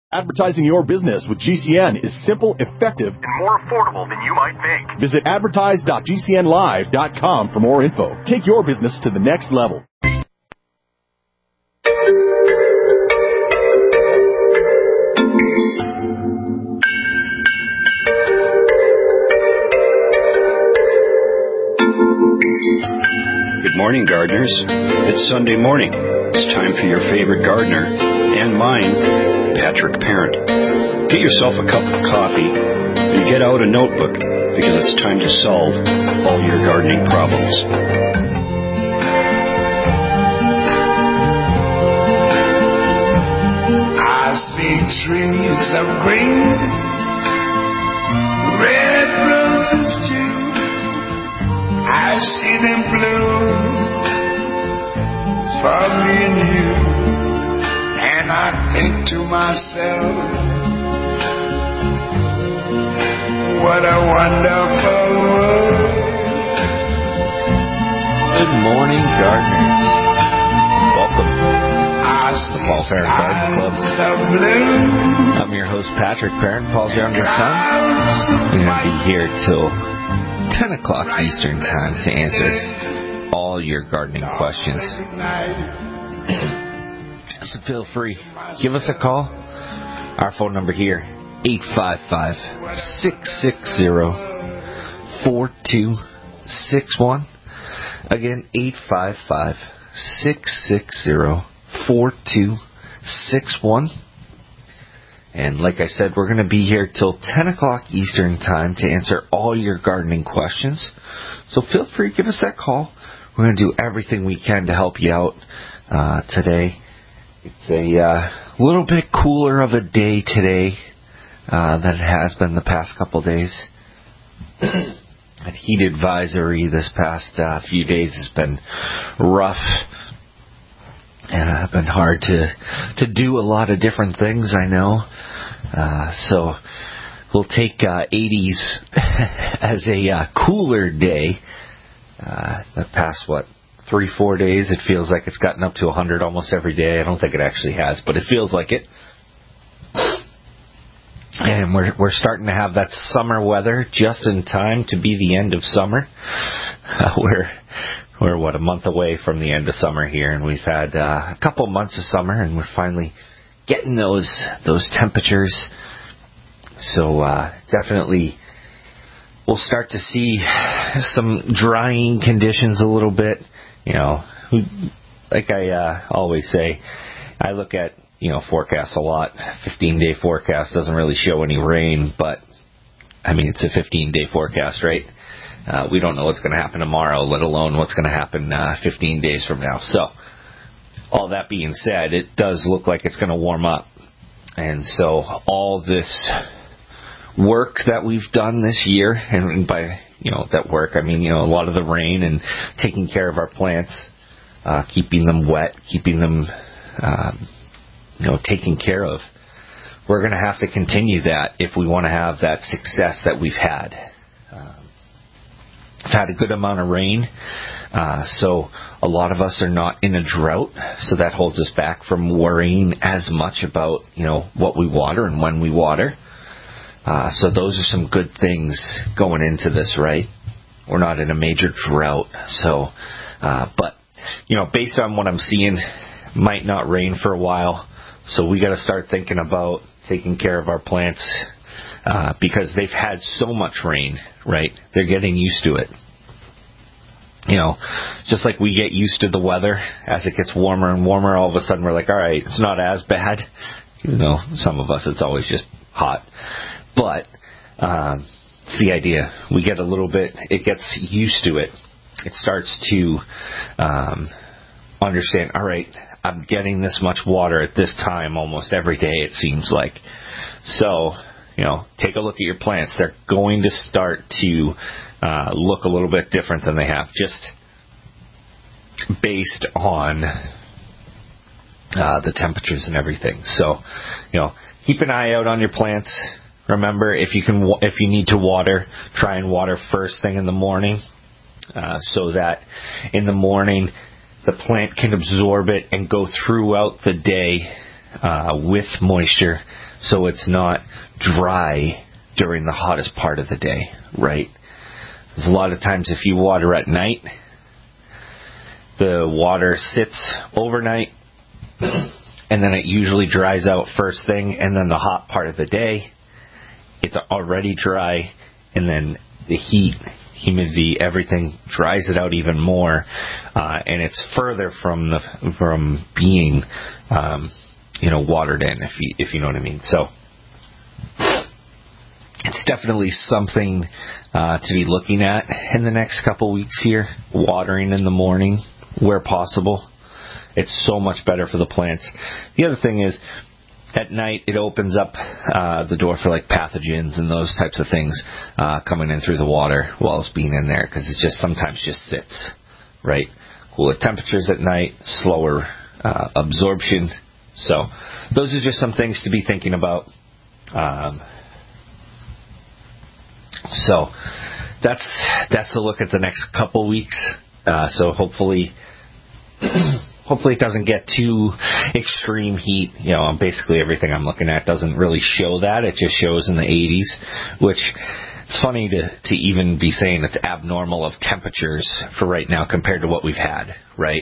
Advertising your business with GCN is simple, effective, and more affordable than you might think. Visit advertise.gcnlive.com for more info. Take your business to the next level. Good morning, gardeners. It's Sunday morning. It's time for your favorite gardener and mine, Patrick Parent. Get yourself a cup of coffee and get out a notebook because it's time to solve all your gardening problems. I see trees of green, red roses too. I see them bloom for me and you, and I think to myself, what a wonderful world. Good morning, gardeners. Welcome to the Paul Parent Garden Club. I'm your host, Patrick Parent, Paul's youngest son. We're going to be here till 10 o'clock Eastern Time to answer all your gardening questions. So feel free, give us a call. Our phone number here, 855-660-4261. Again, 855-660-4261. And like I said, we're going to be here till 10 o'clock Eastern Time to answer all your gardening questions. So feel free to give us that call. We're going to do everything we can to help you out today. It's a little bit cooler of a day today than it has been the past couple days. A heat advisory this past few days has been rough. Been hard to do a lot of different things, I know. So we'll take 80s as a cooler day. The past, 3-4 days, it feels like it's gotten up to 100 almost every day. I don't think it actually has, but it feels like it. And we're starting to have that summer weather just in time to be the end of summer. We're a month away from the end of summer here, and we've had a couple months of summer, and we're finally getting those temperatures. So definitely we'll start to see some drying conditions a little bit. You know, like I always say, I look at forecasts a lot. 15-day forecast doesn't really show any rain, but I mean it's a 15-day forecast, right? We don't know what's going to happen tomorrow, let alone what's going to happen 15 days from now. So, all that being said, it does look like it's going to warm up. And so, all this work that we've done this year, and by, that work, I mean, a lot of the rain and taking care of our plants, keeping them wet, keeping them, taken care of. We're going to have to continue that if we want to have that success that we've had. We've had a good amount of rain, so a lot of us are not in a drought, so that holds us back from worrying as much about, what we water and when we water. So those are some good things going into this, right? We're not in a major drought, so, but, based on what I'm seeing, might not rain for a while, so we got to start thinking about taking care of our plants, because they've had so much rain, right? They're getting used to it. Just like we get used to the weather, as it gets warmer and warmer, all of a sudden we're like, all right, it's not as bad. Even though some of us, it's always just hot. But it's the idea. We get a little bit, it gets used to it. It starts to understand, all right, I'm getting this much water at this time almost every day, it seems like. So, take a look at your plants. They're going to start to look a little bit different than they have, just based on the temperatures and everything. So, keep an eye out on your plants. Remember, if you need to water, try and water first thing in the morning, so that in the morning the plant can absorb it and go throughout the day with moisture, so it's not dry during the hottest part of the day, right? There's a lot of times if you water at night, the water sits overnight, and then it usually dries out first thing, and then the hot part of the day, it's already dry, and then the heat, humidity, everything dries it out even more, and it's further from being, watered in, if you know what I mean. So it's definitely something to be looking at in the next couple weeks here. Watering in the morning where possible. It's so much better for the plants. The other thing is, at night it opens up the door for like pathogens and those types of things coming in through the water while it's being in there, because it just sometimes just sits, right? Cooler temperatures at night, slower absorption. So those are just some things to be thinking about. So that's a look at the next couple weeks. So hopefully it doesn't get too extreme heat. Basically everything I'm looking at doesn't really show that. It just shows in the 80s, which it's funny to even be saying it's abnormal of temperatures for right now compared to what we've had, right?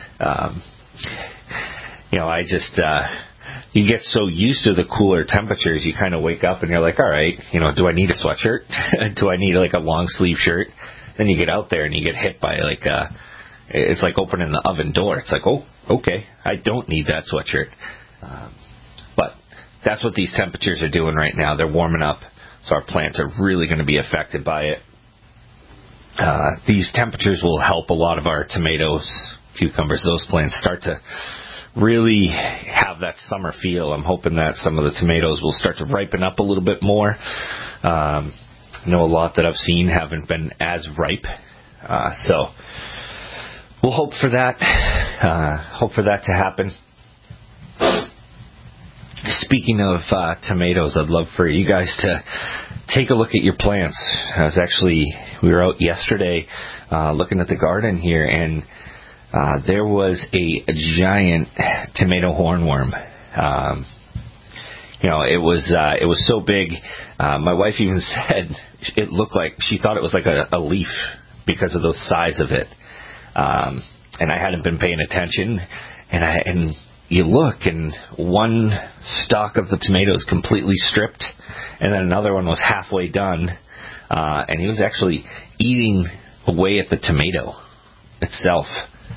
You get so used to the cooler temperatures, you kind of wake up and you're like, all right, do I need a sweatshirt? Do I need like a long sleeve shirt? Then you get out there and you get hit by it's like opening the oven door. It's like, oh, okay, I don't need that sweatshirt. But that's what these temperatures are doing right now. They're warming up, so our plants are really going to be affected by it. These temperatures will help a lot of our tomatoes, cucumbers, those plants start to really have that summer feel. I'm hoping that some of the tomatoes will start to ripen up a little bit more. I know a lot that I've seen haven't been as ripe. So we'll hope for that. Hope for that to happen. Speaking of tomatoes, I'd love for you guys to take a look at your plants. We were out yesterday looking at the garden here, and there was a giant tomato hornworm. It was so big. My wife even said it looked like, she thought it was like a leaf because of the size of it. And I hadn't been paying attention, and you look, and one stalk of the tomatoes completely stripped, and then another one was halfway done, and he was actually eating away at the tomato itself.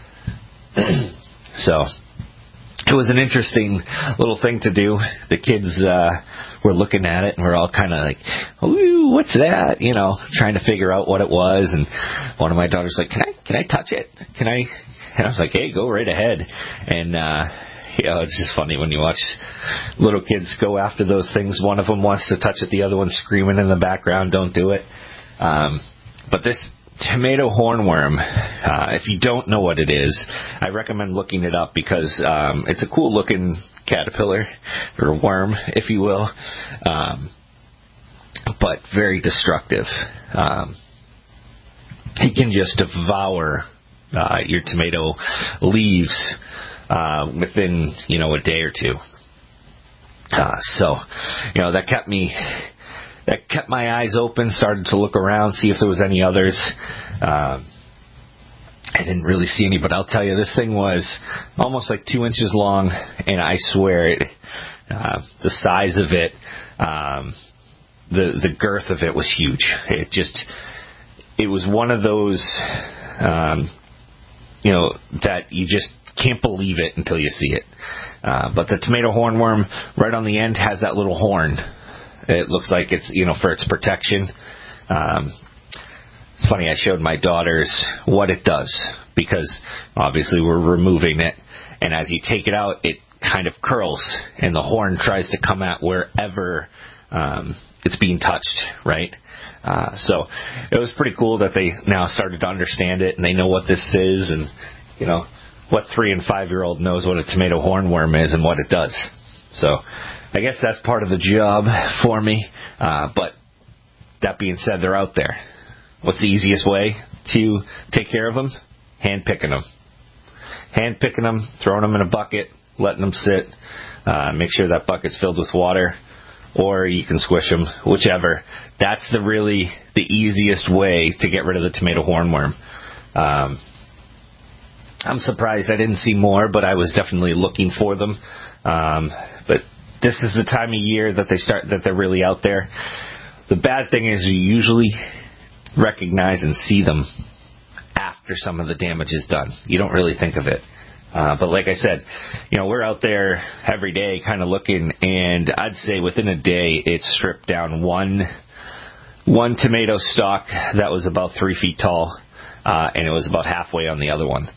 So it was an interesting little thing to do. The kids were looking at it, and we're all kind of like, ooh, what's that? Trying to figure out what it was. And one of my daughters was like, can I touch it? And I was like, hey, go right ahead. And it's just funny when you watch little kids go after those things. One of them wants to touch it, the other one's screaming in the background, don't do it. But this tomato hornworm, if you don't know what it is, I recommend looking it up, because it's a cool looking caterpillar, or worm, if you will, but very destructive. He can just devour your tomato leaves within a day or two. So that kept my eyes open, started to look around, see if there was any others. I didn't really see any, but I'll tell you, this thing was almost like 2 inches long, and I swear the size of it, the girth of it was huge. It was one of those, that you just can't believe it until you see it. But the tomato hornworm, right on the end, has that little horn. It looks like it's, for its protection. It's funny, I showed my daughters what it does, because obviously we're removing it, and as you take it out, it kind of curls, and the horn tries to come at wherever it's being touched, right? So it was pretty cool that they now started to understand it, and they know what this is, and, what 3- and 5-year-old knows what a tomato hornworm is and what it does. So I guess that's part of the job for me. But that being said, they're out there. What's the easiest way to take care of them? Hand picking them. Hand picking them, throwing them in a bucket, letting them sit. Make sure that bucket's filled with water, or you can squish them, whichever. That's the easiest way to get rid of the tomato hornworm. I'm surprised I didn't see more, but I was definitely looking for them. But this is the time of year that they're really out there. The bad thing is you usually recognize and see them after some of the damage is done. You don't really think of it. But like I said, we're out there every day kind of looking, and I'd say within a day it stripped down one tomato stalk that was about 3 feet tall, and it was about halfway on the other one.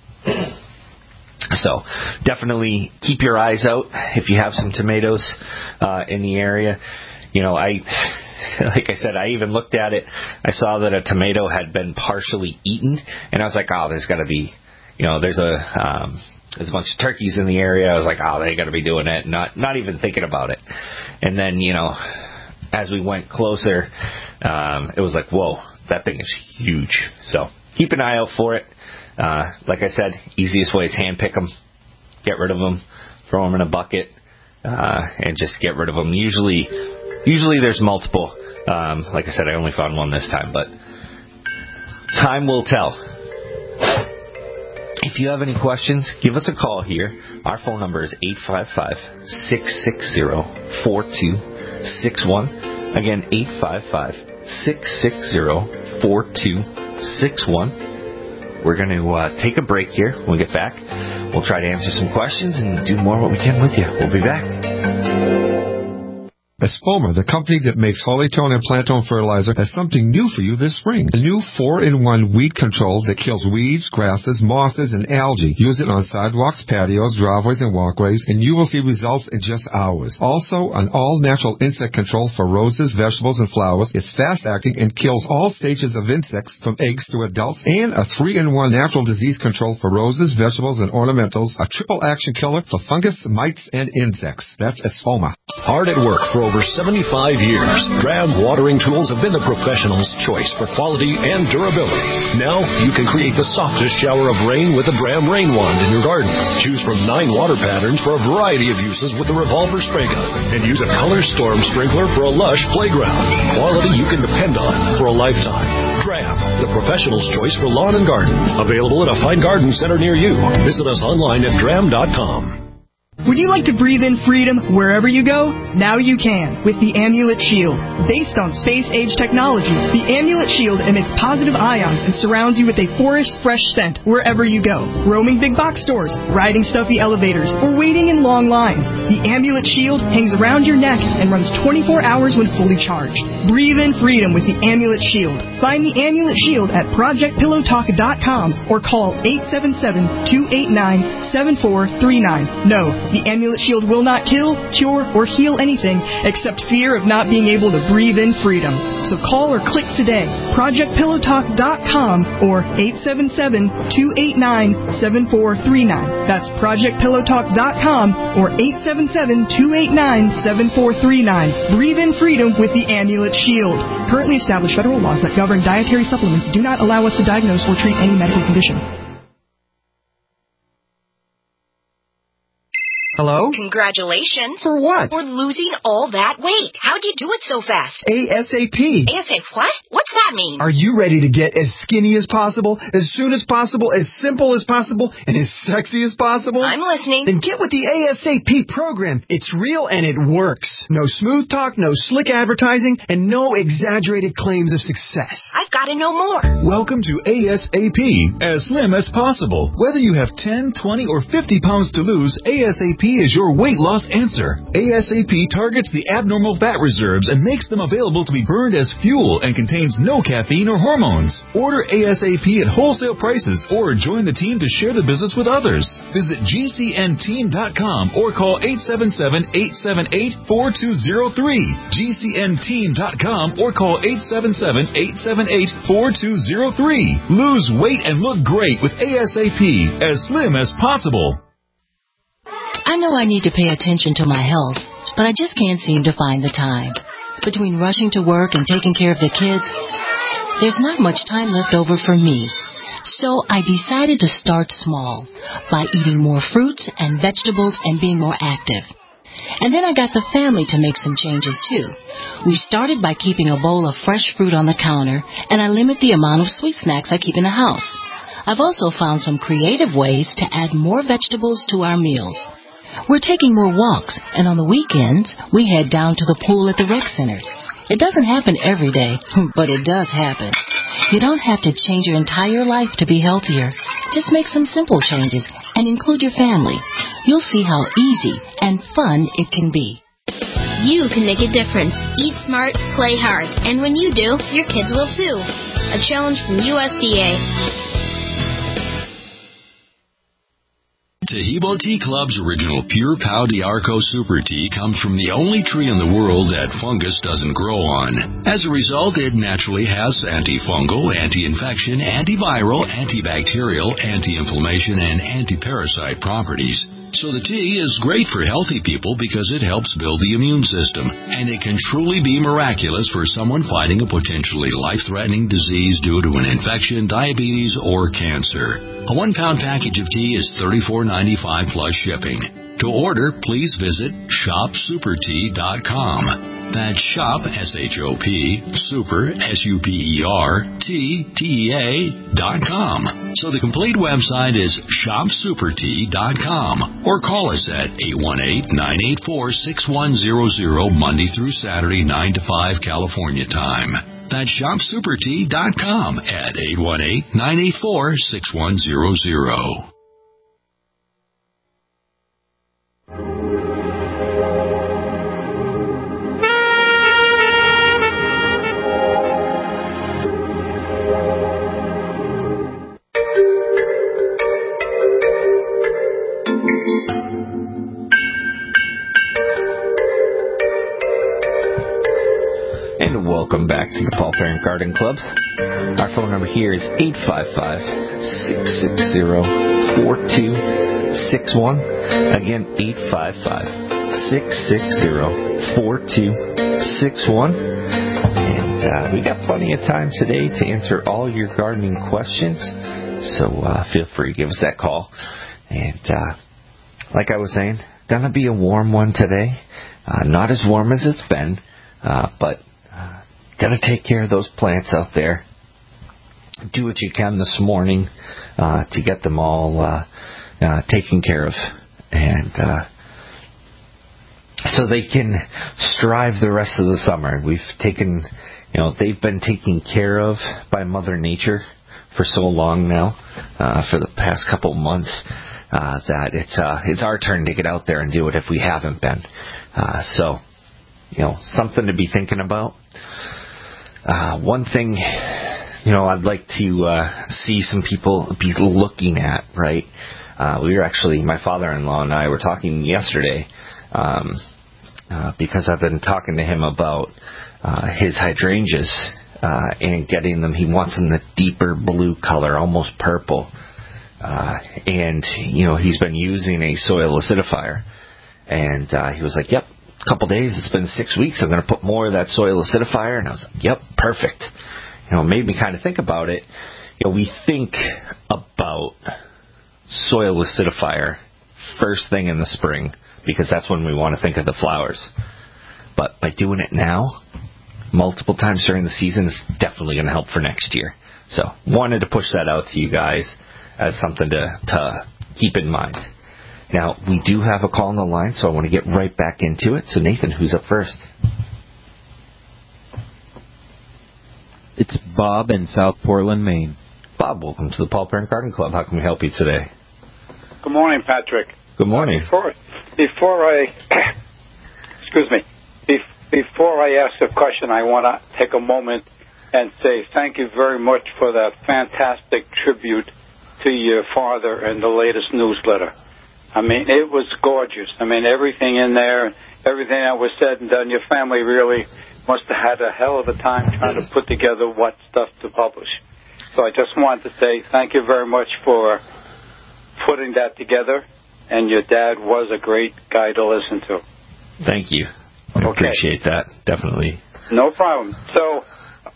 So definitely keep your eyes out if you have some tomatoes in the area. Like I said, I even looked at it. I saw that a tomato had been partially eaten, and I was like, oh, there's got to be, there's a bunch of turkeys in the area. I was like, oh, they got to be doing it. Not even thinking about it. And then, as we went closer, it was like, whoa, that thing is huge. So keep an eye out for it. Like I said, easiest way is hand pick them, get rid of them, throw them in a bucket, and just get rid of them. Usually there's multiple. Like I said, I only found one this time, but time will tell. If you have any questions, give us a call here. Our phone number is 855-660-4261. Again, 855-660-4261. We're going to take a break here. When we get back, we'll try to answer some questions and do more what we can with you. We'll be back. Espoma, the company that makes Hollytone and Plantone fertilizer, has something new for you this spring. A new 4-in-1 weed control that kills weeds, grasses, mosses, and algae. Use it on sidewalks, patios, driveways, and walkways, and you will see results in just hours. Also, an all-natural insect control for roses, vegetables, and flowers. It's fast-acting and kills all stages of insects from eggs to adults. And a 3-in-1 natural disease control for roses, vegetables, and ornamentals. A triple-action killer for fungus, mites, and insects. That's Espoma. Hard at work for over 75 years, Dram watering tools have been the professional's choice for quality and durability. Now you can create the softest shower of rain with a Dram rain wand in your garden. Choose from 9 water patterns for a variety of uses with the revolver spray gun, and use a color storm sprinkler for a lush playground. Quality you can depend on for a lifetime. Dram, the professional's choice for lawn and garden. Available at a fine garden center near you. Visit us online at dram.com. Would you like to breathe in freedom wherever you go? Now you can with the Amulet Shield. Based on space-age technology, the Amulet Shield emits positive ions and surrounds you with a forest-fresh scent wherever you go. Roaming big box stores, riding stuffy elevators, or waiting in long lines, the Amulet Shield hangs around your neck and runs 24 hours when fully charged. Breathe in freedom with the Amulet Shield. Find the Amulet Shield at ProjectPillowTalk.com or call 877-289-7439. No, the Amulet Shield will not kill, cure, or heal anything except fear of not being able to breathe in freedom. So call or click today, ProjectPillowTalk.com or 877-289-7439. That's ProjectPillowTalk.com or 877-289-7439. Breathe in freedom with the Amulet Shield. Currently established federal laws that govern dietary supplements do not allow us to diagnose or treat any medical condition. Hello? Congratulations. For what? For losing all that weight. How'd you do it so fast? ASAP. ASAP what? What's that mean? Are you ready to get as skinny as possible, as soon as possible, as simple as possible, and as sexy as possible? I'm listening. Then get with the ASAP program. It's real and it works. No smooth talk, no slick advertising, and no exaggerated claims of success. I've got to know more. Welcome to ASAP, as slim as possible. Whether you have 10, 20, or 50 pounds to lose, ASAP is your weight loss answer. ASAP targets the abnormal fat reserves and makes them available to be burned as fuel and contains no caffeine or hormones. Order ASAP at wholesale prices or join the team to share the business with others. Visit GCNteam.com or call 877-878-4203. GCNteam.com or call 877-878-4203. Lose weight and look great with ASAP, as slim as possible. I know I need to pay attention to my health, but I just can't seem to find the time. Between rushing to work and taking care of the kids, there's not much time left over for me. So I decided to start small by eating more fruits and vegetables and being more active. And then I got the family to make some changes too. We started by keeping a bowl of fresh fruit on the counter, and I limit the amount of sweet snacks I keep in the house. I've also found some creative ways to add more vegetables to our meals. We're taking more walks, and on the weekends, we head down to the pool at the rec center. It doesn't happen every day, but it does happen. You don't have to change your entire life to be healthier. Just make some simple changes and include your family. You'll see how easy and fun it can be. You can make a difference. Eat smart, play hard. And when you do, your kids will too. A challenge from USDA. Tahibo Tea Club's original Pure Pau d'Arco Super Tea comes from the only tree in the world that fungus doesn't grow on. As a result, it naturally has antifungal, anti-infection, antiviral, antibacterial, anti-inflammation, and anti-parasite properties. So the tea is great for healthy people because it helps build the immune system, and it can truly be miraculous for someone fighting a potentially life-threatening disease due to an infection, diabetes, or cancer. A 1-pound package of tea is $34.95 plus shipping. To order, please visit shopsupertea.com. That's shop, S-H-O-P, super, S-U-P-E-R, T-T-E-A.com. So the complete website is shopsupertea.com, or call us at 818-984-6100 Monday through Saturday, 9 to 5 California time. That's shopsupertea.com at 818-984-6100. Welcome back to the Paul Parent Garden Club. Our phone number here is 855-660-4261. Again, 855-660-4261. And we got plenty of time today to answer all your gardening questions. So feel free to give us that call. And like I was saying, gonna be a warm one today. Not as warm as it's been, but got to take care of those plants out there. Do what you can this morning to get them all taken care of, and so they can strive the rest of the summer. We've taken, they've been taken care of by Mother Nature for so long now, for the past couple months, that it's our turn to get out there and do it if we haven't been. So, something to be thinking about. One thing, I'd like to see some people be looking at, right? My father-in-law and I were talking yesterday, because I've been talking to him about his hydrangeas and getting them. He wants them the deeper blue color, almost purple. And he's been using a soil acidifier. And he was like, yep. Couple days, it's been 6 weeks, I'm going to put more of that soil acidifier. And I was like, yep, perfect. It made me kind of think about it. We think about soil acidifier first thing in the spring because that's when we want to think of the flowers. But by doing it now, multiple times during the season, is definitely going to help for next year. So wanted to push that out to you guys as something to keep in mind. Now, we do have a call on the line, so I want to get right back into it. So, Nathan, who's up first? It's Bob in South Portland, Maine. Bob, welcome to the Paul Parent Garden Club. How can we help you today? Good morning, Patrick. Good morning. Before I ask the question, I want to take a moment and say thank you very much for that fantastic tribute to your father in the latest newsletter. I mean, it was gorgeous. I mean, everything in there, everything that was said and done, your family really must have had a hell of a time trying to put together what stuff to publish. So I just wanted to say thank you very much for putting that together, and your dad was a great guy to listen to. Thank you. I appreciate that, definitely. No problem. So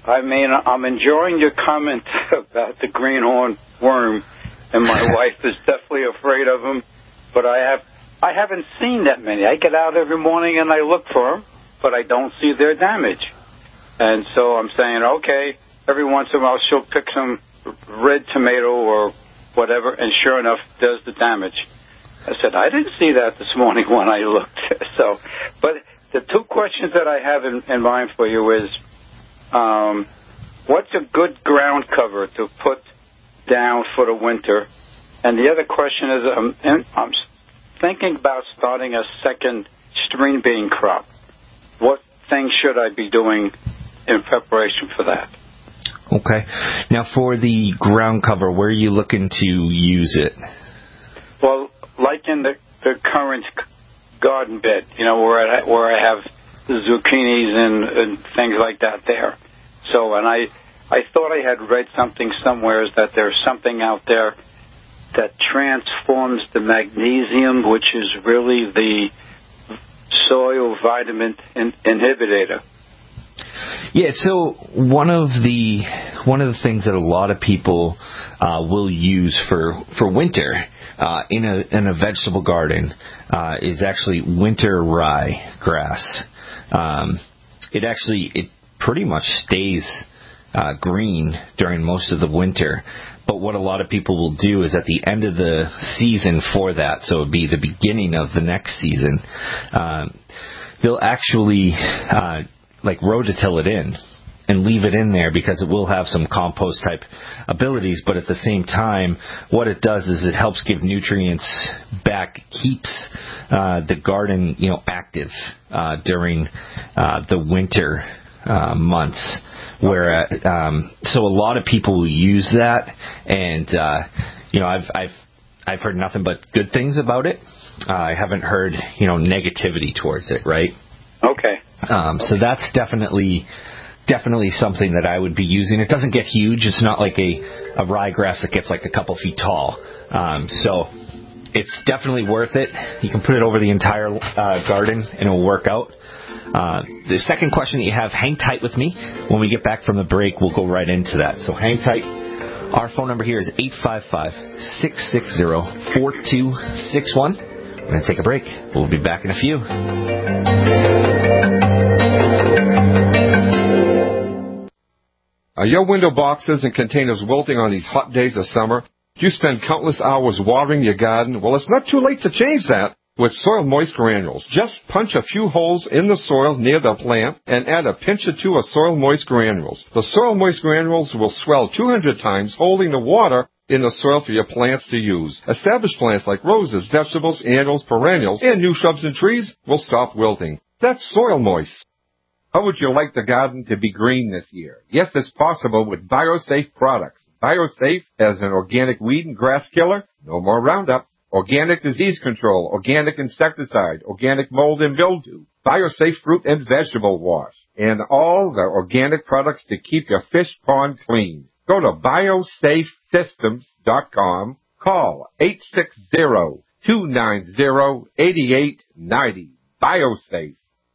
I mean, I'm enjoying your comment about the greenhorn worm, and my wife is definitely afraid of them. But I haven't seen that many. I get out every morning and I look for them, but I don't see their damage. And so I'm saying, okay, every once in a while she'll pick some red tomato or whatever, and sure enough, does the damage. I said, I didn't see that this morning when I looked. So, but the two questions that I have in mind for you is, what's a good ground cover to put down for the winter? And the other question is, I'm thinking about starting a second string bean crop. What things should I be doing in preparation for that? Okay. Now, for the ground cover, where are you looking to use it? Well, like in the current garden bed, where I have the zucchinis and things like that there. So, and I thought I had read something somewhere that there's something out there that transforms the magnesium, which is really the soil vitamin inhibitor. Yeah, so one of the things that a lot of people will use for winter in a vegetable garden is actually winter rye grass. It pretty much stays green during most of the winter. But what a lot of people will do is at the end of the season for that, so it would be the beginning of the next season, they'll actually rototill it in and leave it in there because it will have some compost type abilities, but at the same time what it does is it helps give nutrients back, keeps the garden active during the winter months, where so a lot of people will use that, and I've heard nothing but good things about it. I haven't heard negativity towards it, right? Okay. So that's definitely something that I would be using. It doesn't get huge. It's not like a ryegrass that gets like a couple feet tall. So it's definitely worth it. You can put it over the entire garden and it will work out. The second question that you have, hang tight with me. When we get back from the break, we'll go right into that. So hang tight. Our phone number here is 855-660-4261. We're going to take a break. We'll be back in a few. Are your window boxes and containers wilting on these hot days of summer? Do you spend countless hours watering your garden? Well, it's not too late to change that with Soil Moist Granules. Just punch a few holes in the soil near the plant and add a pinch or two of Soil Moist Granules. The Soil Moist Granules will swell 200 times, holding the water in the soil for your plants to use. Established plants like roses, vegetables, annuals, perennials, and new shrubs and trees will stop wilting. That's Soil Moist. How would you like the garden to be green this year? Yes, it's possible with BioSafe products. BioSafe as an organic weed and grass killer, no more Roundup. Organic disease control, organic insecticide, organic mold and mildew, BioSafe fruit and vegetable wash, and all the organic products to keep your fish pond clean. Go to biosafesystems.com. Call 860-290-8890. BioSafe.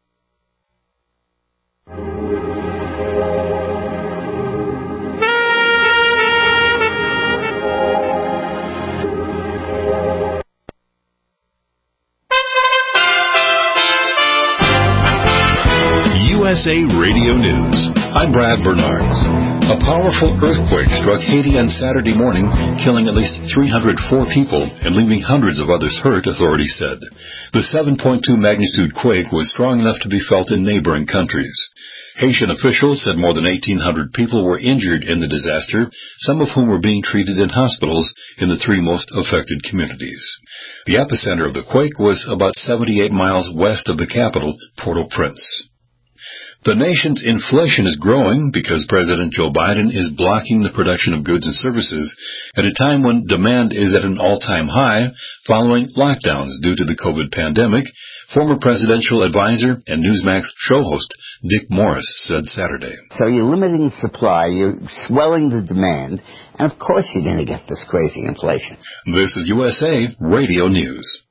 USA Radio News. I'm Brad Bernards. A powerful earthquake struck Haiti on Saturday morning, killing at least 304 people and leaving hundreds of others hurt, authorities said. The 7.2 magnitude quake was strong enough to be felt in neighboring countries. Haitian officials said more than 1,800 people were injured in the disaster, some of whom were being treated in hospitals in the three most affected communities. The epicenter of the quake was about 78 miles west of the capital, Port-au-Prince. The nation's inflation is growing because President Joe Biden is blocking the production of goods and services at a time when demand is at an all-time high following lockdowns due to the COVID pandemic, former presidential advisor and Newsmax show host Dick Morris said Saturday. So you're limiting supply, you're swelling the demand, and of course you're going to get this crazy inflation. This is USA Radio News.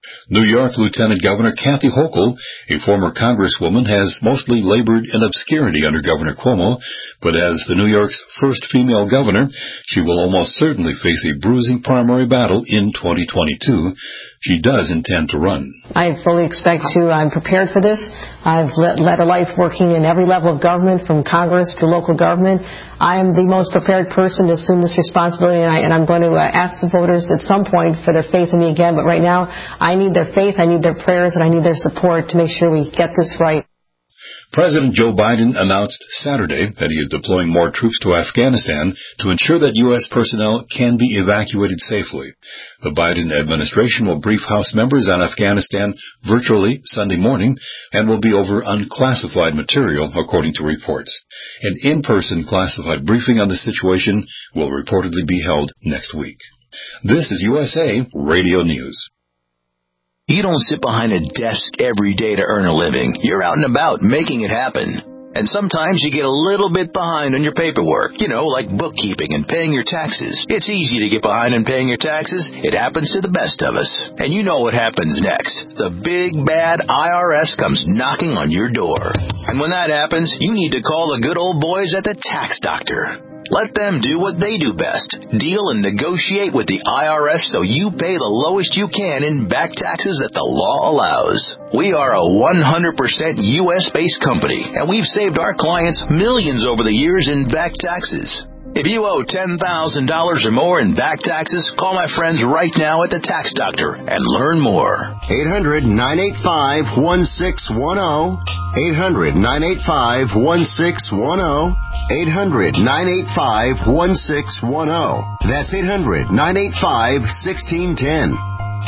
New York Lieutenant Governor Kathy Hochul, a former congresswoman, has mostly labored in obscurity under Governor Cuomo, but as the New York's first female governor, she will almost certainly face a bruising primary battle in 2022. She does intend to run. I fully expect to. I'm prepared for this. I've led a life working in every level of government, from Congress to local government. I am the most prepared person to assume this responsibility, and I'm going to ask the voters at some point for their faith in me again. But right now, I need their faith, I need their prayers, and I need their support to make sure we get this right. President Joe Biden announced Saturday that he is deploying more troops to Afghanistan to ensure that U.S. personnel can be evacuated safely. The Biden administration will brief House members on Afghanistan virtually Sunday morning and will be over unclassified material, according to reports. An in-person classified briefing on the situation will reportedly be held next week. This is USA Radio News. You don't sit behind a desk every day to earn a living. You're out and about making it happen. And sometimes you get a little bit behind on your paperwork, like bookkeeping and paying your taxes. It's easy to get behind on paying your taxes. It happens to the best of us. And you know what happens next. The big, bad IRS comes knocking on your door. And when that happens, you need to call the good old boys at the Tax Doctor. Let them do what they do best. Deal and negotiate with the IRS so you pay the lowest you can in back taxes that the law allows. We are a 100% U.S.-based company, and we've saved our clients millions over the years in back taxes. If you owe $10,000 or more in back taxes, call my friends right now at the Tax Doctor and learn more. 800-985-1610. 800-985-1610. 800-985-1610. That's 800-985-1610.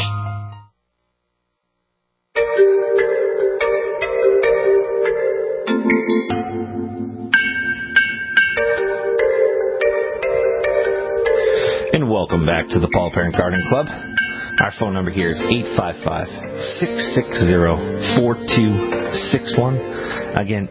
And welcome back to the Paul Parent Garden Club. Our phone number here is 855-660-4261. Again,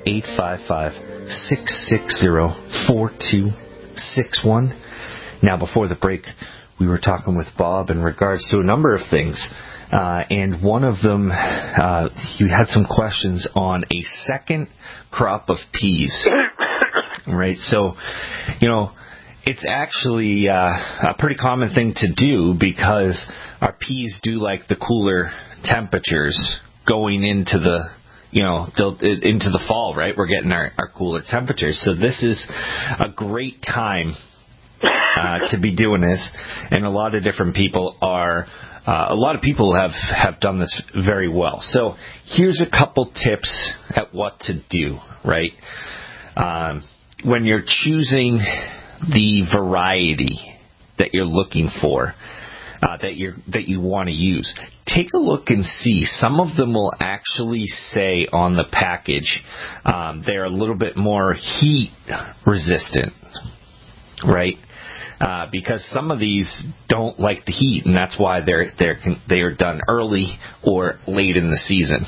855-660-4261. Now, before the break, we were talking with Bob in regards to a number of things. And one of them, you had some questions on a second crop of peas. Right? So, it's actually a pretty common thing to do because our peas do like the cooler temperatures going into the into the fall, right? We're getting our cooler temperatures. So this is a great time to be doing this. And a lot of different people have done this very well. So here's a couple tips at what to do, right? When you're choosing the variety that you're looking for, that you want to use, take a look and see. Some of them will actually say on the package they're a little bit more heat resistant, right? Because some of these don't like the heat, and that's why they are done early or late in the season.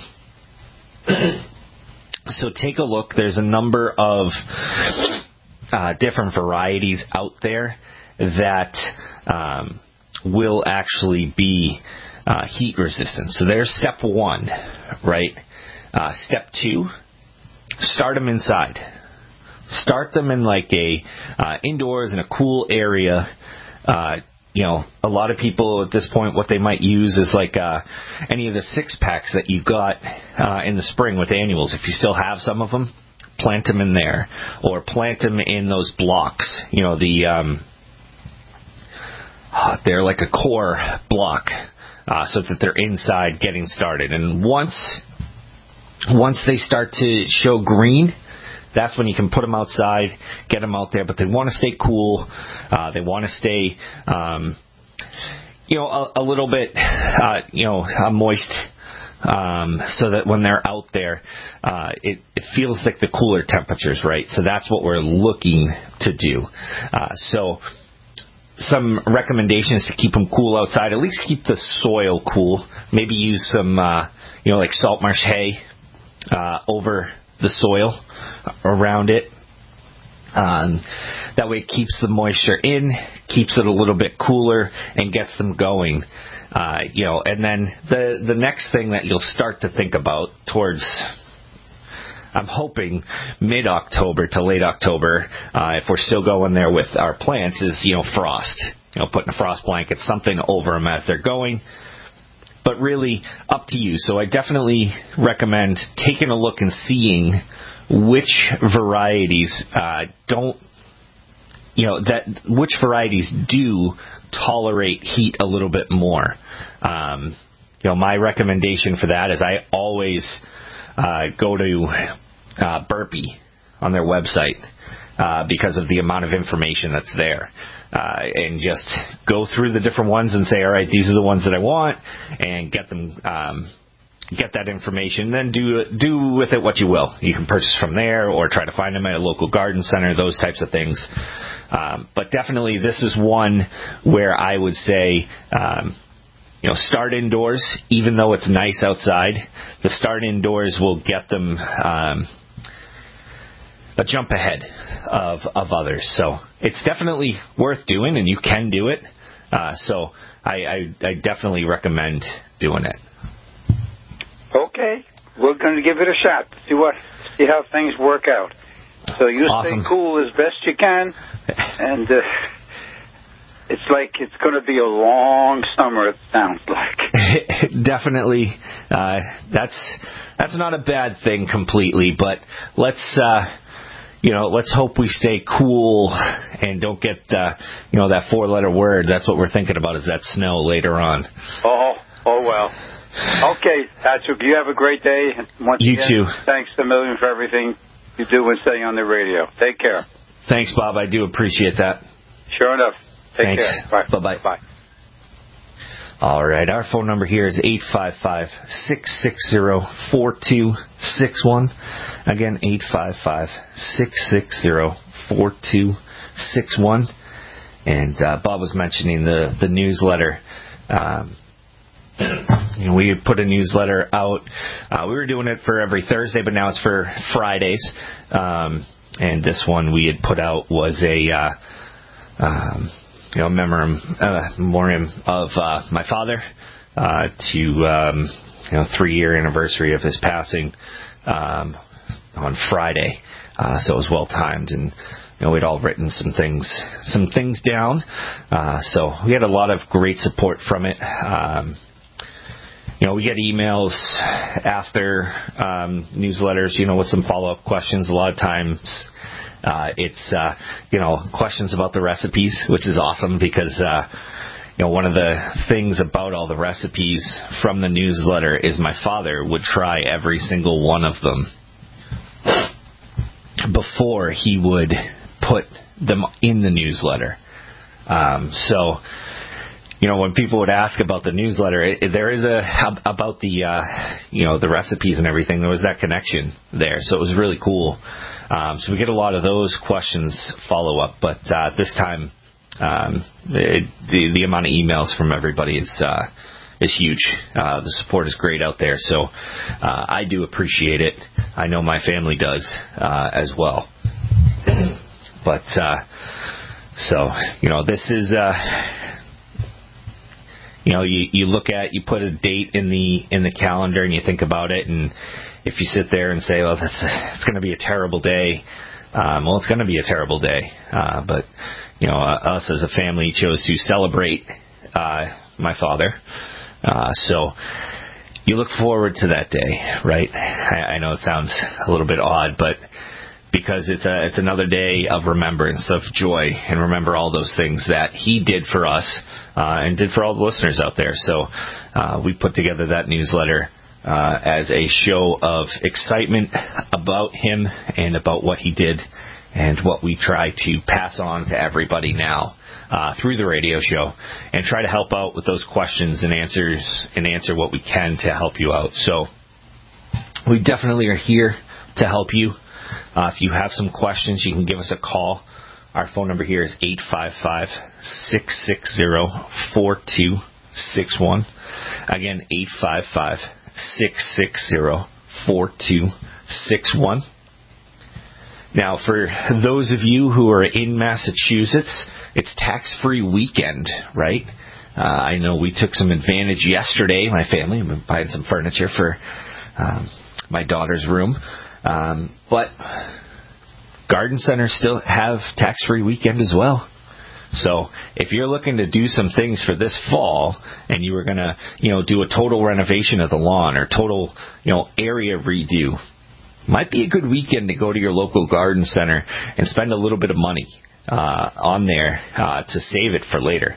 So take a look. There's a number of different varieties out there that will actually be heat resistant. So there's step one, right? Step two, start them inside. Start them in like a indoors in a cool area. A lot of people at this point, what they might use is like any of the 6-packs that you got in the spring with annuals. If you still have some of them, plant them in there, or plant them in those blocks. They're like a core block, so that they're inside getting started. And once they start to show green, that's when you can put them outside, get them out there. But they want to stay cool. They want to stay, a little bit, moist. So that when they're out there, it feels like the cooler temperatures, right? So that's what we're looking to do. So some recommendations to keep them cool outside. At least keep the soil cool. Maybe use some, like salt marsh hay over the soil around it. That way it keeps the moisture in, keeps it a little bit cooler, and gets them going. And then the next thing that you'll start to think about towards, I'm hoping, mid-October to late October, if we're still going there with our plants, is, frost. Putting a frost blanket, something over them as they're going. But really, up to you. So I definitely recommend taking a look and seeing which varieties which varieties do tolerate heat a little bit more. My recommendation for that is I always go to Burpee on their website because of the amount of information that's there. And just go through the different ones and say, all right, these are the ones that I want, and get them, get that information. Then do with it what you will. You can purchase from there or try to find them at a local garden center, those types of things. But definitely this is one where I would say, start indoors, even though it's nice outside. The start indoors will get them a jump ahead of others. So it's definitely worth doing, and you can do it. So I definitely recommend doing it. Okay, we're going to give it a shot. See how things work out. So you Awesome. Stay cool as best you can, and it's like it's going to be a long summer. It sounds like. Definitely, that's not a bad thing completely, but let's hope we stay cool and don't get that 4-letter word. That's what we're thinking about, is that snow later on. Oh well. Okay, Patrick, you have a great day. Once you again, too. Thanks a million for everything you do and say on the radio. Take care. Thanks, Bob. I do appreciate that. Sure enough. Take Thanks. care. Bye. Bye-bye. Bye. All right, our phone number here is 855-660-4261. Again, 855-660-4261. And Bob was mentioning the newsletter. We put a newsletter out. We were doing it for every Thursday, but now it's for Fridays. And this one we had put out was a memoriam of my father to 3-year anniversary of his passing on Friday. So it was well timed, and we'd all written some things down. So we had a lot of great support from it. We get emails after newsletters, with some follow-up questions. A lot of times it's questions about the recipes, which is awesome because one of the things about all the recipes from the newsletter is my father would try every single one of them before he would put them in the newsletter. So when people would ask about the newsletter, there is about the the recipes and everything. There was that connection there, so it was really cool. So we get a lot of those questions follow up, but this time the amount of emails from everybody is huge. The support is great out there, so I do appreciate it. I know my family does as well. But this is. You look at, you put a date in the calendar and you think about it, and if you sit there and say, well, it's going to be a terrible day, it's going to be a terrible day. But us as a family chose to celebrate my father. So you look forward to that day, right? I know it sounds a little bit odd, but because it's another day of remembrance, of joy, and remember all those things that he did for us and did for all the listeners out there. So we put together that newsletter as a show of excitement about him and about what he did and what we try to pass on to everybody now through the radio show, and try to help out with those questions and answer what we can to help you out. So we definitely are here to help you. If you have some questions, you can give us a call. Our phone number here is 855-660-4261. Again, 855-660-4261. Now, for those of you who are in Massachusetts, it's tax-free weekend, right? I know we took some advantage yesterday, my family. I've been buying some furniture for my daughter's room. But garden centers still have tax-free weekend as well. So if you're looking to do some things for this fall and you were going to, do a total renovation of the lawn or total, area redo, might be a good weekend to go to your local garden center and spend a little bit of money on there to save it for later.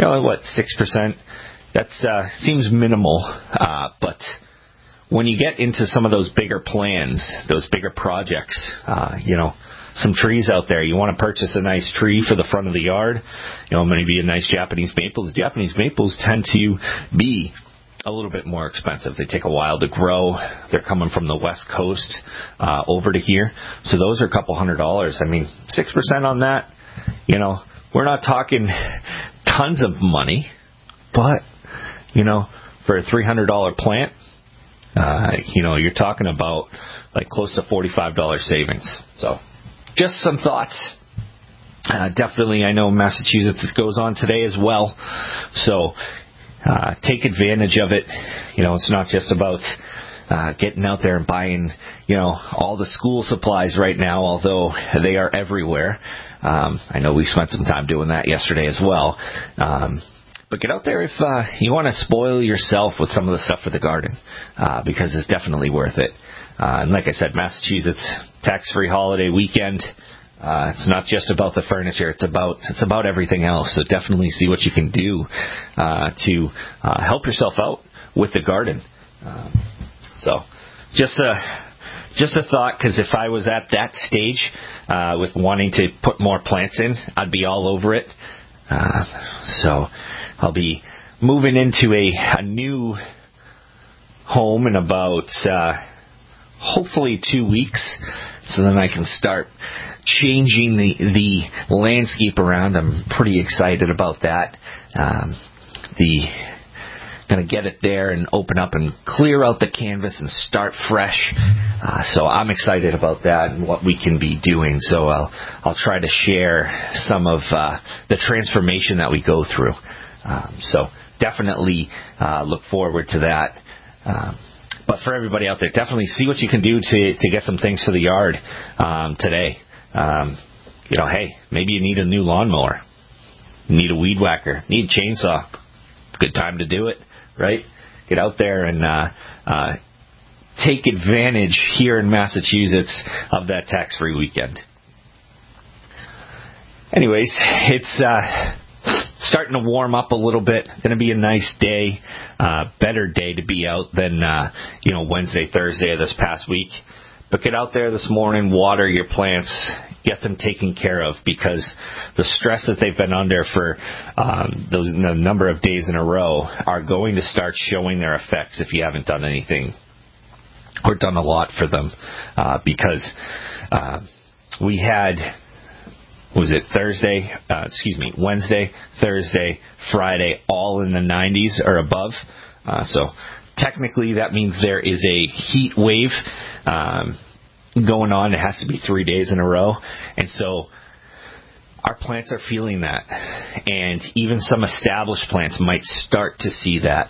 6%? That seems minimal, but when you get into some of those bigger plans, those bigger projects, some trees out there. You want to purchase a nice tree for the front of the yard, maybe a nice Japanese maple. The Japanese maples tend to be a little bit more expensive. They take a while to grow. They're coming from the West Coast over to here. So those are a couple $100. 6% on that, we're not talking tons of money, but, for a $300 plant, you're talking about like close to $45 savings. So just some thoughts. Definitely, I know Massachusetts goes on today as well. So take advantage of it. It's not just about getting out there and buying, all the school supplies right now, although they are everywhere. I know we spent some time doing that yesterday as well. But get out there if you want to spoil yourself with some of the stuff for the garden, because it's definitely worth it. And like I said, Massachusetts tax-free holiday weekend. It's not just about the furniture; it's about everything else. So definitely see what you can do to help yourself out with the garden. So just a thought, because if I was at that stage with wanting to put more plants in, I'd be all over it. So I'll be moving into a new home in about hopefully 2 weeks, so then I can start changing the landscape around. I'm pretty excited about that. Going to get it there and open up and clear out the canvas and start fresh. So I'm excited about that and what we can be doing. So I'll try to share some of the transformation that we go through. So definitely look forward to that. But for everybody out there, definitely see what you can do to get some things for the yard today. Hey, maybe you need a new lawnmower, need a weed whacker, need a chainsaw. Good time to do it, right? Get out there and take advantage here in Massachusetts of that tax-free weekend. Anyways, it's starting to warm up a little bit. Going to be a nice day, better day to be out than Wednesday, Thursday of this past week. But get out there this morning, water your plants, get them taken care of, because the stress that they've been under for the number of days in a row are going to start showing their effects if you haven't done anything or done a lot for them. Because we had, Wednesday, Thursday, Friday, all in the 90s or above. So technically that means there is a heat wave going on. It has to be 3 days in a row. And so our plants are feeling that. And even some established plants might start to see that.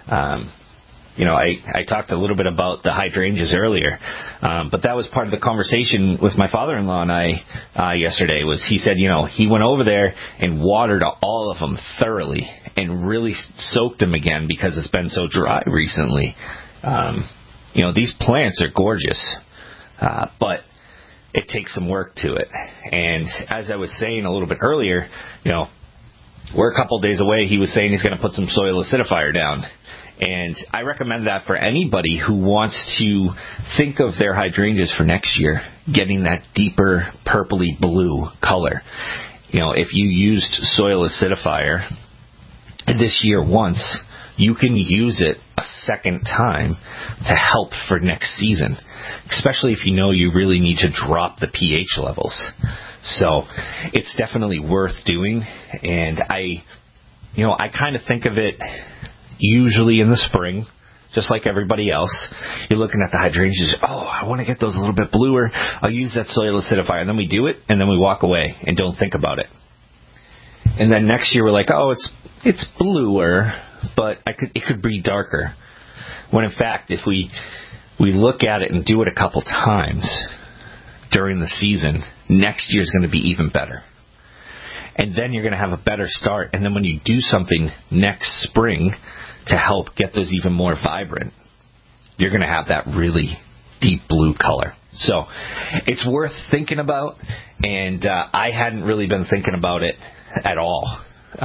I talked a little bit about the hydrangeas earlier, but that was part of the conversation with my father-in-law and I yesterday. Was he said, he went over there and watered all of them thoroughly and really soaked them again because it's been so dry recently. These plants are gorgeous, but it takes some work to it. And as I was saying a little bit earlier, we're a couple days away. He was saying he's going to put some soil acidifier down. And I recommend that for anybody who wants to think of their hydrangeas for next year, getting that deeper purpley blue color. If you used soil acidifier this year once, you can use it a second time to help for next season, especially if you really need to drop the pH levels. So it's definitely worth doing. And I kind of think of it usually in the spring, just like everybody else. You're looking at the hydrangeas. Oh, I want to get those a little bit bluer. I'll use that soil acidifier. And then we do it, and then we walk away and don't think about it. And then next year we're like, oh, it's bluer, but it could be darker. When in fact, if we look at it and do it a couple times during the season, next year's going to be even better. And then you're going to have a better start. And then when you do something next spring to help get those even more vibrant, you're going to have that really deep blue color. So it's worth thinking about, and I hadn't really been thinking about it at all.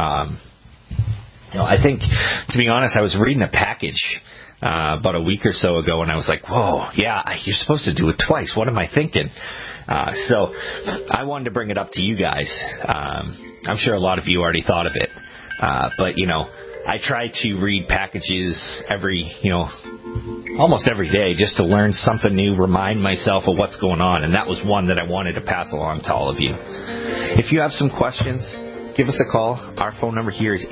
I think, to be honest, I was reading a package about a week or so ago, and I was like, whoa, yeah, you're supposed to do it twice. What am I thinking? So I wanted to bring it up to you guys. I'm sure a lot of you already thought of it. But, I try to read packages almost every day just to learn something new, remind myself of what's going on. And that was one that I wanted to pass along to all of you. If you have some questions, give us a call. Our phone number here is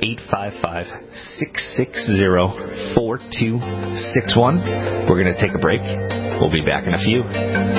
855-660-4261. We're going to take a break. We'll be back in a few.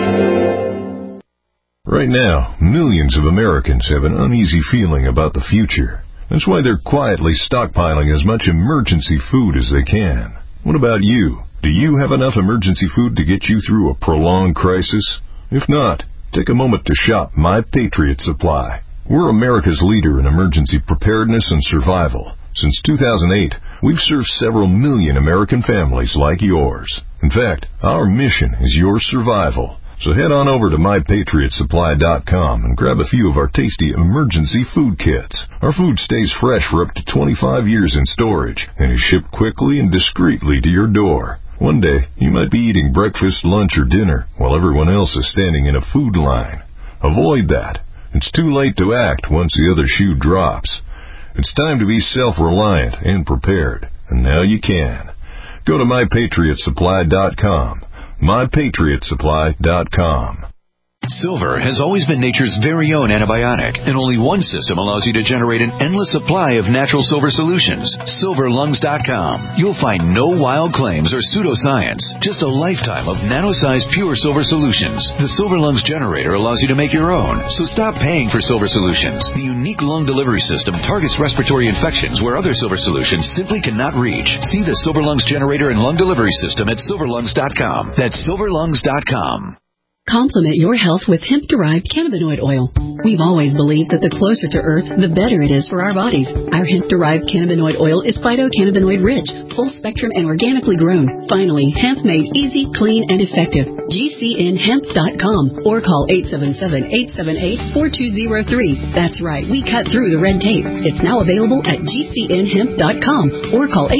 Right now, millions of Americans have an uneasy feeling about the future. That's why they're quietly stockpiling as much emergency food as they can. What about you? Do you have enough emergency food to get you through a prolonged crisis? If not, take a moment to shop My Patriot Supply. We're America's leader in emergency preparedness and survival. Since 2008, we've served several million American families like yours. In fact, our mission is your survival. So head on over to MyPatriotSupply.com and grab a few of our tasty emergency food kits. Our food stays fresh for up to 25 years in storage and is shipped quickly and discreetly to your door. One day, you might be eating breakfast, lunch, or dinner while everyone else is standing in a food line. Avoid that. It's too late to act once the other shoe drops. It's time to be self-reliant and prepared, and now you can. Go to MyPatriotSupply.com. MyPatriotSupply.com. Silver has always been nature's very own antibiotic, and only one system allows you to generate an endless supply of natural silver solutions. SilverLungs.com. You'll find no wild claims or pseudoscience, just a lifetime of nano-sized pure silver solutions. The Silver Lungs generator allows you to make your own, so stop paying for silver solutions. The unique lung delivery system targets respiratory infections where other silver solutions simply cannot reach. See the Silver Lungs generator and lung delivery system at SilverLungs.com. That's SilverLungs.com. Complement your health with hemp-derived cannabinoid oil. We've always believed that the closer to Earth, the better it is for our bodies. Our hemp-derived cannabinoid oil is phytocannabinoid rich, full-spectrum, and organically grown. Finally, hemp made easy, clean, and effective. GCNhemp.com or call 877-878-4203. That's right, we cut through the red tape. It's now available at GCNhemp.com or call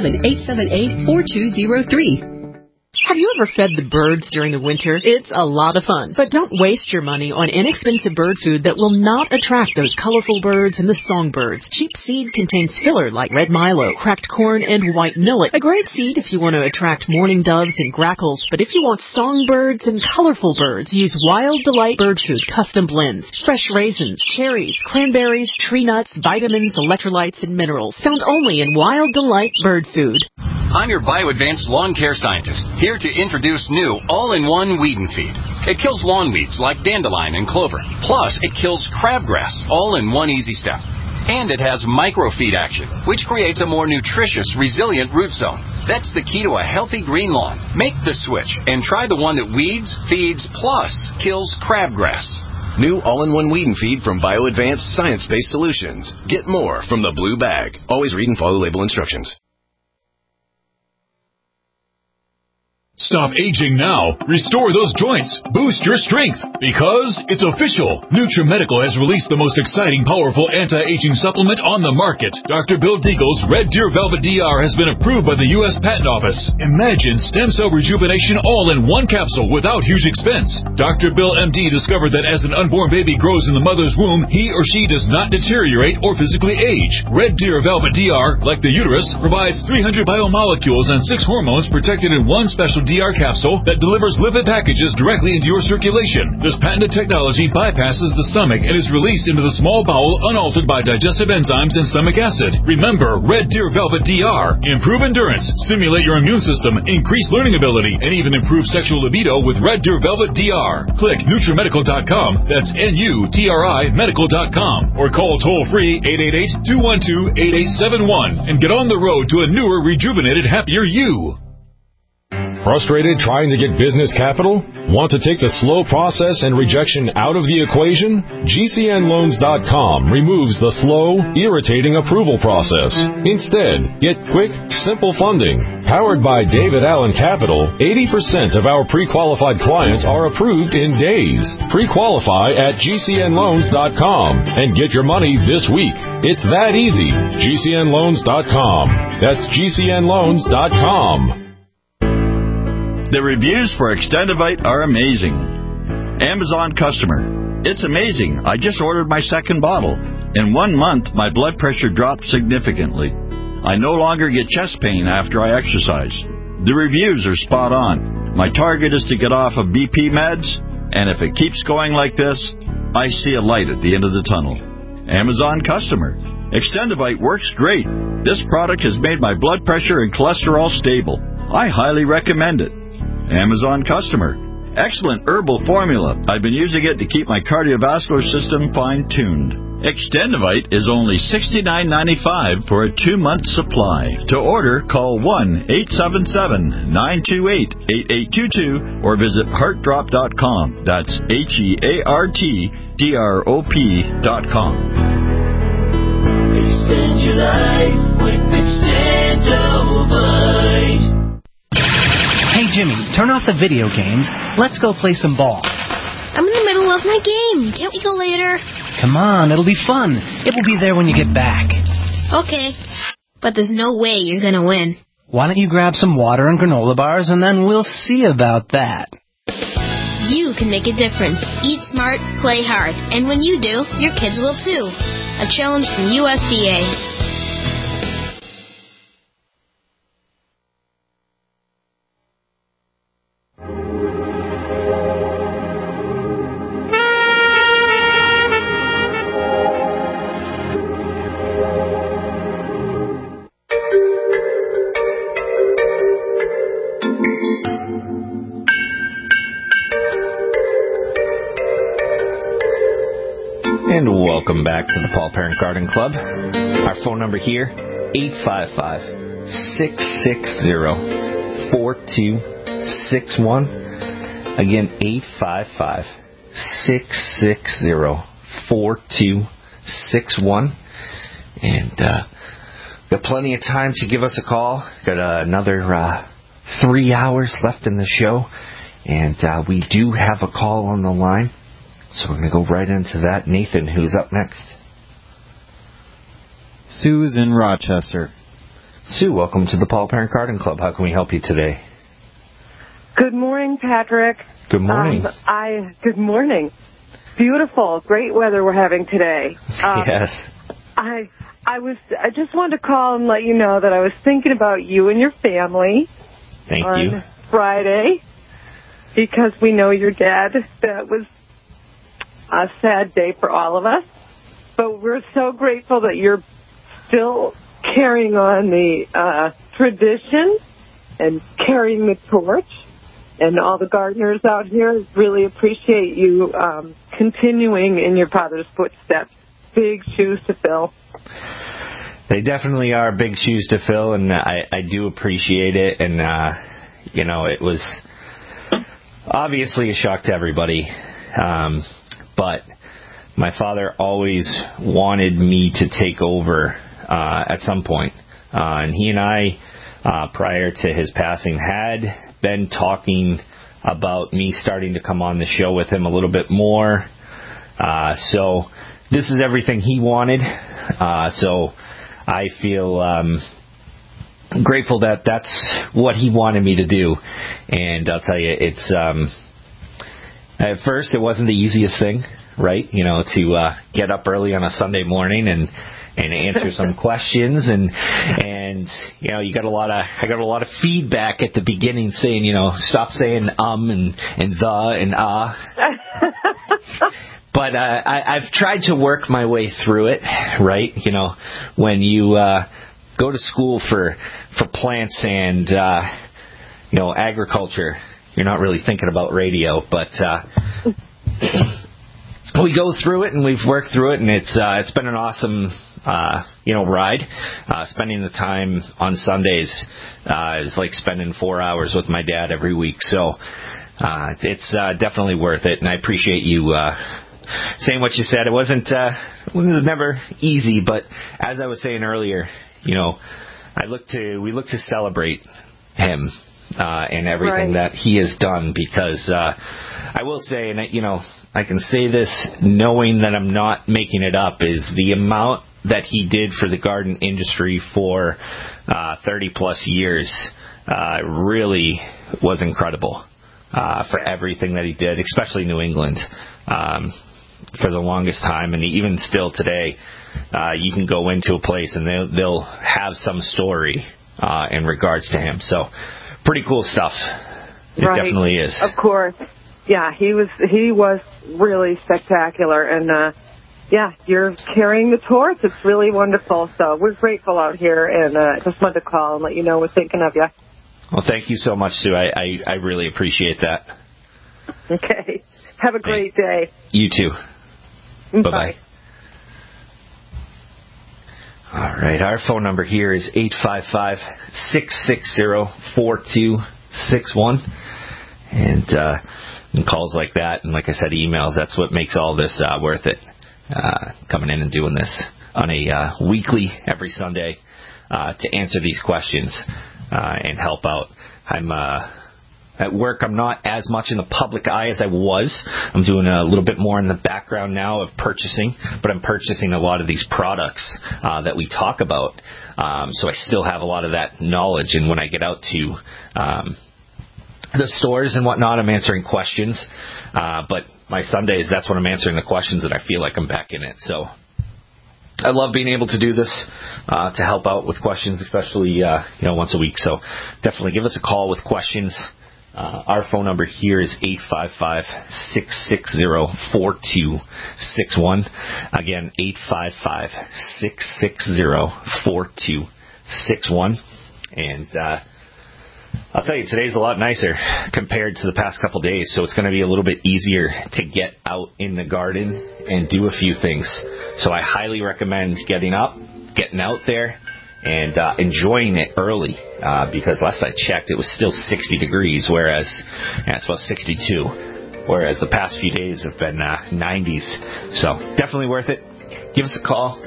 877-878-4203. Have you ever fed the birds during the winter? It's a lot of fun. But don't waste your money on inexpensive bird food that will not attract those colorful birds and the songbirds. Cheap seed contains filler like red milo, cracked corn, and white millet. A great seed if you want to attract mourning doves and grackles. But if you want songbirds and colorful birds, use Wild Delight Bird Food Custom Blends. Fresh raisins, cherries, cranberries, tree nuts, vitamins, electrolytes, and minerals. Found only in Wild Delight Bird Food. I'm your BioAdvanced lawn care scientist, here to introduce new all-in-one weed and feed. It kills lawn weeds like dandelion and clover. Plus, it kills crabgrass, all in one easy step. And it has microfeed action, which creates a more nutritious, resilient root zone. That's the key to a healthy green lawn. Make the switch and try the one that weeds, feeds, plus kills crabgrass. New all-in-one weed and feed from BioAdvanced Science-Based Solutions. Get more from the blue bag. Always read and follow label instructions. Stop aging now. Restore those joints. Boost your strength. Because it's official. NutriMedical has released the most exciting, powerful anti-aging supplement on the market. Dr. Bill Deagle's Red Deer Velvet DR has been approved by the U.S. Patent Office. Imagine stem cell rejuvenation all in one capsule without huge expense. Dr. Bill MD discovered that as an unborn baby grows in the mother's womb, he or she does not deteriorate or physically age. Red Deer Velvet DR, like the uterus, provides 300 biomolecules and 6 hormones protected in one special DR capsule that delivers lipid packages directly into your circulation. This patented technology bypasses the stomach and is released into the small bowel unaltered by digestive enzymes and stomach acid. Remember Red Deer Velvet DR. Improve endurance, stimulate your immune system, increase learning ability, and even improve sexual libido with Red Deer Velvet DR. Click NutriMedical.com. That's NUTRI Medical.com. Or call toll-free 888-212-8871 and get on the road to a newer, rejuvenated, happier you. Frustrated trying to get business capital? Want to take the slow process and rejection out of the equation? GCNLoans.com removes the slow, irritating approval process. Instead, get quick, simple funding. Powered by David Allen Capital, 80% of our pre-qualified clients are approved in days. Pre-qualify at GCNLoans.com and get your money this week. It's that easy. GCNLoans.com. That's GCNLoans.com. The reviews for Extendivite are amazing. Amazon customer. It's amazing. I just ordered my second bottle. In 1 month, my blood pressure dropped significantly. I no longer get chest pain after I exercise. The reviews are spot on. My target is to get off of BP meds, and if it keeps going like this, I see a light at the end of the tunnel. Amazon customer. Extendivite works great. This product has made my blood pressure and cholesterol stable. I highly recommend it. Amazon customer. Excellent herbal formula. I've been using it to keep my cardiovascular system fine-tuned. Extendivite is only $69.95 for a 2-month supply. To order, call 1-877-928-8822 or visit heartdrop.com. That's HEARTDROP.com. Extend your life with Extendivite. Hey, Jimmy, turn off the video games. Let's go play some ball. I'm in the middle of my game. Can't we go later? Come on, it'll be fun. It will be there when you get back. Okay. But there's no way you're going to win. Why don't you grab some water and granola bars, and then we'll see about that. You can make a difference. Eat smart, play hard. And when you do, your kids will too. A challenge from USDA. And welcome back to the Paul Parent Garden Club. Our phone number here, 855-660-4261. Again, 855-660-4261. And got plenty of time to give us a call. Got another 3 hours left in the show. And we do have a call on the line. So we're going to go right into that. Nathan, who's up next? Sue's in Rochester. Sue, welcome to the Paul Parent Garden Club. How can we help you today? Good morning, Patrick. Good morning. Good morning. Beautiful, great weather we're having today. Yes. I just wanted to call and let you know that I was thinking about you and your family. Thank you. On Friday, because we know your dad. That was a sad day for all of us, but we're so grateful that you're still carrying on the tradition and carrying the torch, and all the gardeners out here really appreciate you continuing in your father's footsteps. Big shoes to fill. They definitely are big shoes to fill, and I do appreciate it, and it was obviously a shock to everybody. But my father always wanted me to take over at some point. And he and I, prior to his passing, had been talking about me starting to come on the show with him a little bit more. So this is everything he wanted. So I feel grateful that that's what he wanted me to do. And I'll tell you, it's... at first, it wasn't the easiest thing, right? To get up early on a Sunday morning and and answer some questions. And you know, I got a lot of feedback at the beginning saying, you know, stop saying and the and But I've tried to work my way through it, right? You know, when you go to school for plants and you know, agriculture, you're not really thinking about radio, but we go through it and we've worked through it, and it's been an awesome you know, ride. Spending the time on Sundays is like spending 4 hours with my dad every week, so it's definitely worth it, and I appreciate you saying what you said. It was never easy, but as I was saying earlier, you know, we look to celebrate him and everything that he has done, because I will say, and you know, I can say this knowing that I'm not making it up, is the amount that he did for the garden industry for 30 plus years really was incredible for everything that he did, especially New England. For the longest time, and even still today, you can go into a place and they'll have some story in regards to him. So, pretty cool stuff. It definitely is. Of course. Yeah, he was really spectacular, and yeah, you're carrying the torch. It's really wonderful. So we're grateful out here, and just wanted to call and let you know we're thinking of you. Well, thank you so much, Sue. I really appreciate that. Okay. Have a great day. You too. Bye-bye. All right. Our phone number here is 855-660-4261. And calls like that, and like I said, emails, that's what makes all this worth it. Coming in and doing this on a weekly, every Sunday, to answer these questions and help out. I'm at work, I'm not as much in the public eye as I was. I'm doing a little bit more in the background now of purchasing, but I'm purchasing a lot of these products that we talk about. So I still have a lot of that knowledge, and when I get out to the stores and whatnot, I'm answering questions. But my Sundays, that's when I'm answering the questions, and I feel like I'm back in it. So I love being able to do this to help out with questions, especially once a week. So definitely give us a call with questions. Our phone number here is 855-660-4261. Again, 855-660-4261. And I'll tell you, today's a lot nicer compared to the past couple days, so it's going to be a little bit easier to get out in the garden and do a few things. So I highly recommend getting up, getting out there, and enjoying it early, because last I checked, it was still 60 degrees, whereas it's about 62, whereas the past few days have been 90s. So definitely worth it. Give us a call,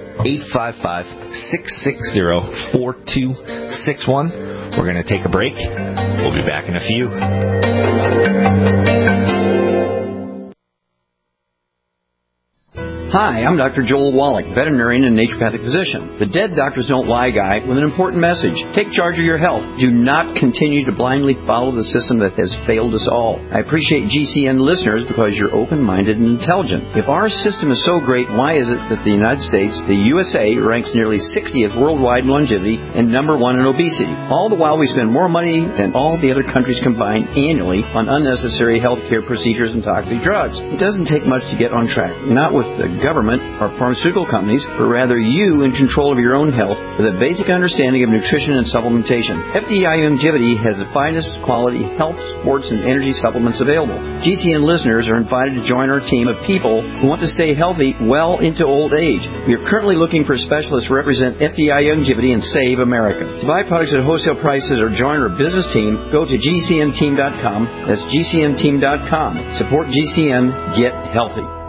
855-660-4261. We're going to take a break. We'll be back in a few. Hi, I'm Dr. Joel Wallach, veterinarian and naturopathic physician. The Dead Doctors Don't Lie guy with an important message. Take charge of your health. Do not continue to blindly follow the system that has failed us all. I appreciate GCN listeners because you're open-minded and intelligent. If our system is so great, why is it that the United States, the USA, ranks nearly 60th worldwide in longevity and number 1 in obesity? All the while we spend more money than all the other countries combined annually on unnecessary healthcare procedures and toxic drugs. It doesn't take much to get on track. Not with the government or pharmaceutical companies, but rather you in control of your own health with a basic understanding of nutrition and supplementation. FDI Longevity has the finest quality health, sports, and energy supplements available. GCN listeners are invited to join our team of people who want to stay healthy well into old age. We are currently looking for specialists to represent FDI Longevity and Save America. To buy products at wholesale prices or join our business team, go to GCNteam.com. That's GCNteam.com. Support GCN. Get healthy.